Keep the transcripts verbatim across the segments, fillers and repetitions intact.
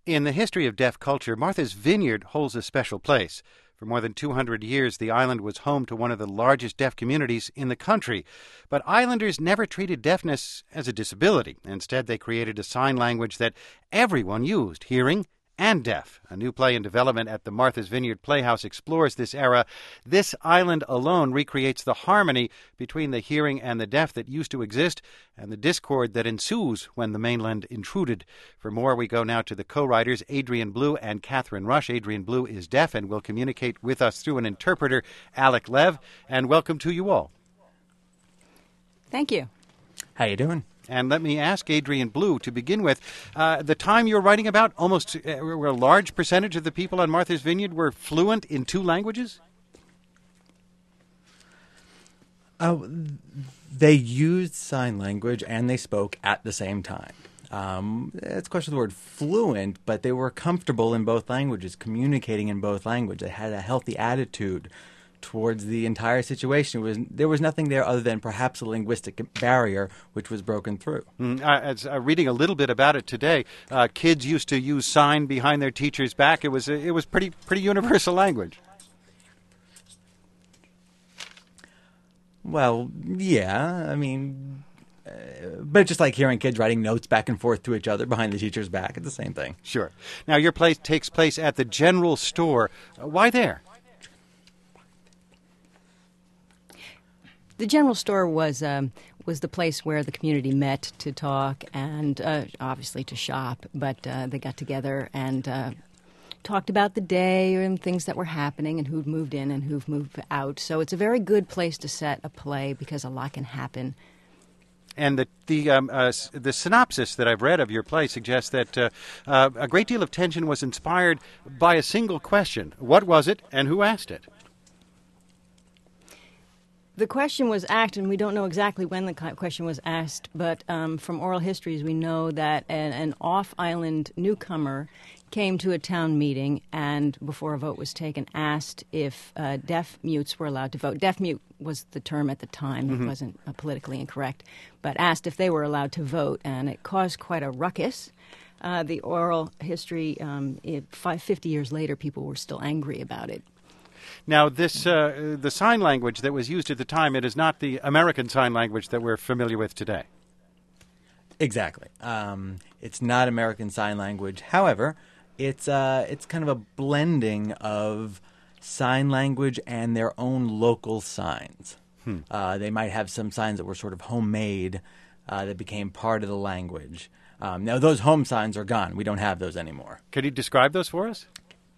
In the history of deaf culture, Martha's Vineyard holds a special place. For more than two hundred years, the island was home to one of the largest deaf communities in the country. But islanders never treated deafness as a disability. Instead, they created a sign language that everyone used, hearing and deaf. A new play in development at the Martha's Vineyard Playhouse explores this era. This island alone recreates the harmony between the hearing and the deaf that used to exist and the discord that ensues when the mainland intruded. For more, we go now to the co-writers, Adrian Blue and Catherine Rush. Adrian Blue is deaf and will communicate with us through an interpreter, Alec Lev. And welcome to you all. Thank you. How you doing? And let me ask Adrian Blue to begin with. Uh, the time you're writing about, almost uh, a large percentage of the people on Martha's Vineyard were fluent in two languages? Uh, they used sign language and they spoke at the same time. Um, it's a question of the word fluent, but they were comfortable in both languages, communicating in both languages. They had a healthy attitude towards the entire situation. It was, there was nothing there other than perhaps a linguistic barrier which was broken through. Mm, uh, as, uh, reading a little bit about it today, uh, kids used to use sign behind their teacher's back. It was it was pretty pretty universal language. Well, yeah, I mean, uh, but it's just like hearing kids writing notes back and forth to each other behind the teacher's back. It's the same thing. Sure. Now, your play takes place at the general store. Uh, why there? The general store was um, was the place where the community met to talk and uh, obviously to shop, but uh, they got together and uh, talked about the day and things that were happening and who'd moved in and who've moved out. So it's a very good place to set a play because a lot can happen. And the the, um, uh, the synopsis that I've read of your play suggests that uh, uh, a great deal of tension was inspired by a single question. What was it and who asked it? The question was asked, and we don't know exactly when the question was asked, but um, from oral histories we know that an, an off-island newcomer came to a town meeting and, before a vote was taken, asked if uh, deaf mutes were allowed to vote. Deaf mute was the term at the time. Mm-hmm. It wasn't uh, politically incorrect, but asked if they were allowed to vote, and it caused quite a ruckus. Uh, the oral history, um, it, five, fifty years later, people were still angry about it. Now, this uh, the sign language that was used at the time, it is not the American Sign Language that we're familiar with today. Exactly. Um, it's not American Sign Language. However, it's uh, it's kind of a blending of sign language and their own local signs. Hmm. Uh, they might have some signs that were sort of homemade uh, that became part of the language. Um, now, those home signs are gone. We don't have those anymore. Could you describe those for us?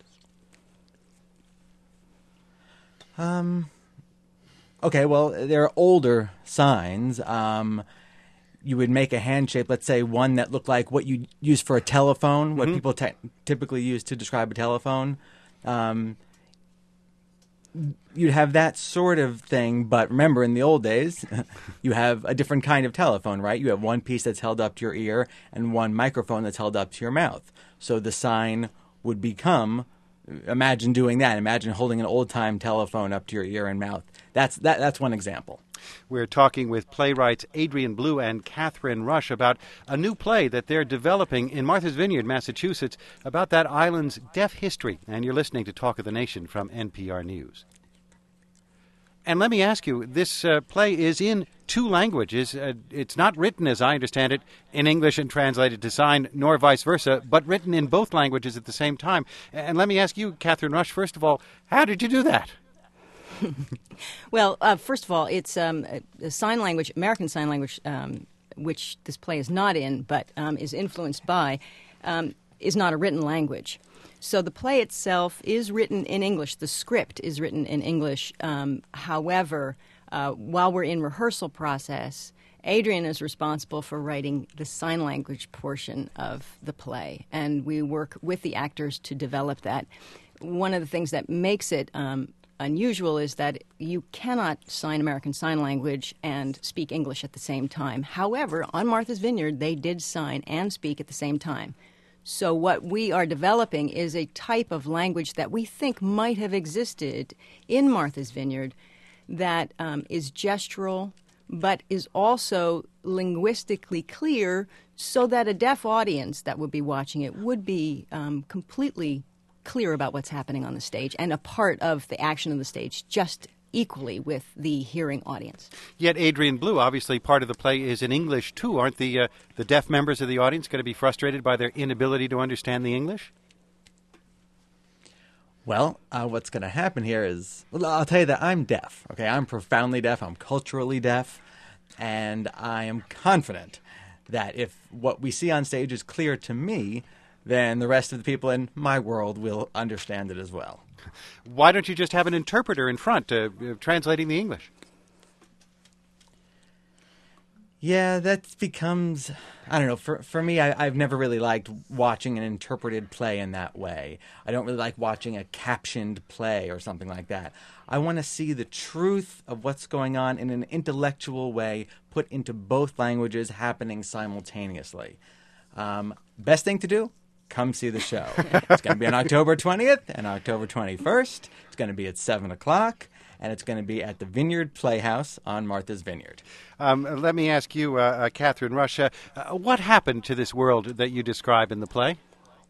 Um, okay, well, there are older signs. Um, you would make a hand shape, let's say one that looked like what you use for a telephone, mm-hmm. what people te- typically use to describe a telephone. Um, you'd have that sort of thing, but remember, in the old days, you have a different kind of telephone, right? You have one piece that's held up to your ear and one microphone that's held up to your mouth. So the sign would become... Imagine doing that. Imagine holding an old-time telephone up to your ear and mouth. That's that. That's one example. We're talking with playwrights Adrian Blue and Catherine Rush about a new play that they're developing in Martha's Vineyard, Massachusetts, about that island's deaf history. And you're listening to Talk of the Nation from N P R News. And let me ask you, this uh, play is in two languages. Uh, it's not written, as I understand it, in English and translated to sign, nor vice versa, but written in both languages at the same time. And let me ask you, Catherine Rush, first of all, how did you do that? Well, uh, first of all, it's um, a sign language, American Sign Language, um, which this play is not in, but um, is influenced by, um, is not a written language. So the play itself is written in English. The script is written in English. Um, however, uh, while we're in rehearsal process, Adrian is responsible for writing the sign language portion of the play, and we work with the actors to develop that. One of the things that makes it um, unusual is that you cannot sign American Sign Language and speak English at the same time. However, on Martha's Vineyard, they did sign and speak at the same time. So what we are developing is a type of language that we think might have existed in Martha's Vineyard that um, is gestural, but is also linguistically clear so that a deaf audience that would be watching it would be um, completely clear about what's happening on the stage and a part of the action of the stage just equally with the hearing audience. Yet Adrian Blue, obviously part of the play is in English too. Aren't the uh, the deaf members of the audience going to be frustrated by their inability to understand the English? Well, uh, what's going to happen here is, well, I'll tell you that I'm deaf. Okay, I'm profoundly deaf. I'm culturally deaf, and I am confident that if what we see on stage is clear to me, then the rest of the people in my world will understand it as well. Why don't you just have an interpreter in front uh, uh, translating the English? Yeah, that becomes, I don't know, for for me, I, I've never really liked watching an interpreted play in that way. I don't really like watching a captioned play or something like that. I want to see the truth of what's going on in an intellectual way put into both languages happening simultaneously. Um, best thing to do? Come see the show. It's going to be on October twentieth and October twenty-first. It's going to be at seven o'clock. And it's going to be at the Vineyard Playhouse on Martha's Vineyard. Um, let me ask you, uh, uh, Catherine Rush, uh, uh, what happened to this world that you describe in the play?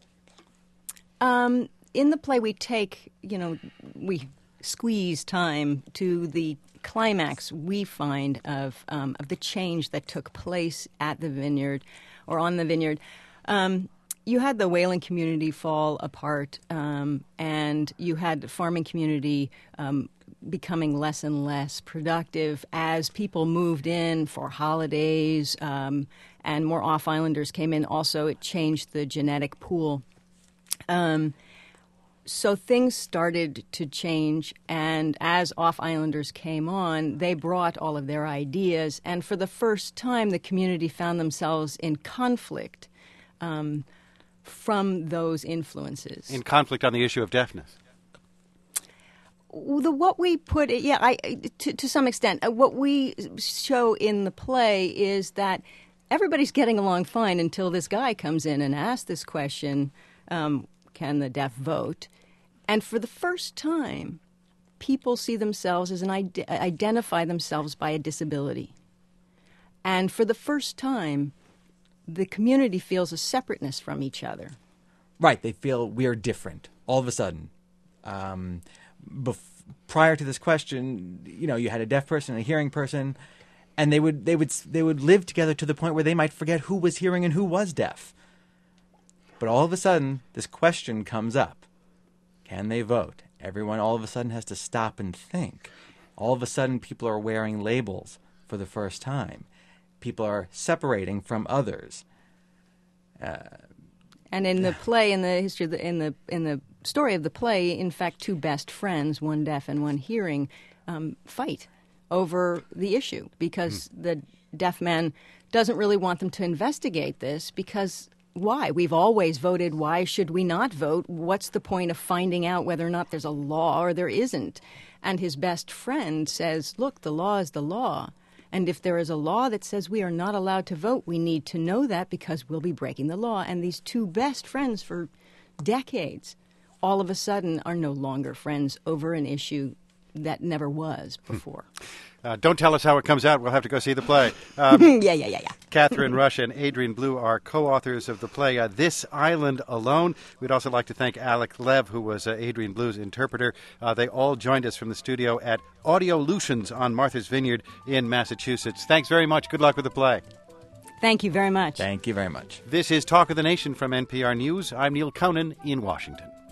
Um, in the play, we take, you know, we squeeze time to the climax we find of um, of the change that took place at the vineyard or on the vineyard. Um, you had the whaling community fall apart, um, and you had the farming community um, becoming less and less productive as people moved in for holidays um, and more off-islanders came in. Also, it changed the genetic pool. Um, so things started to change, and as off-islanders came on, they brought all of their ideas, and for the first time, the community found themselves in conflict um, from those influences. In conflict on the issue of deafness. The what we put, yeah, I to, to some extent, uh, what we show in the play is that everybody's getting along fine until this guy comes in and asks this question, um, can the deaf vote? And for the first time, people see themselves as an ide- identify themselves by a disability. And for the first time, the community feels a separateness from each other. Right, they feel we're different all of a sudden. Um, bef- prior to this question, you know, you had a deaf person and a hearing person, and they would they would they would live together to the point where they might forget who was hearing and who was deaf. But all of a sudden, this question comes up: can they vote? Everyone all of a sudden has to stop and think. All of a sudden, people are wearing labels for the first time. People are separating from others. Uh, and in the play, in the history, of the, in the in the story of the play, in fact, two best friends, one deaf and one hearing, um, fight over the issue because mm. the deaf man doesn't really want them to investigate this because why? We've always voted. Why should we not vote? What's the point of finding out whether or not there's a law or there isn't? And his best friend says, look, the law is the law. And if there is a law that says we are not allowed to vote, we need to know that because we'll be breaking the law. And these two best friends for decades all of a sudden are no longer friends over an issue that never was before. Uh, don't tell us how it comes out. We'll have to go see the play. Um, yeah, yeah, yeah, yeah. Catherine Rush and Adrian Blue are co-authors of the play uh, This Island Alone. We'd also like to thank Alec Lev, who was uh, Adrian Blue's interpreter. Uh, they all joined us from the studio at Audiolutions on Martha's Vineyard in Massachusetts. Thanks very much. Good luck with the play. Thank you very much. Thank you very much. This is Talk of the Nation from N P R News. I'm Neil Conan in Washington.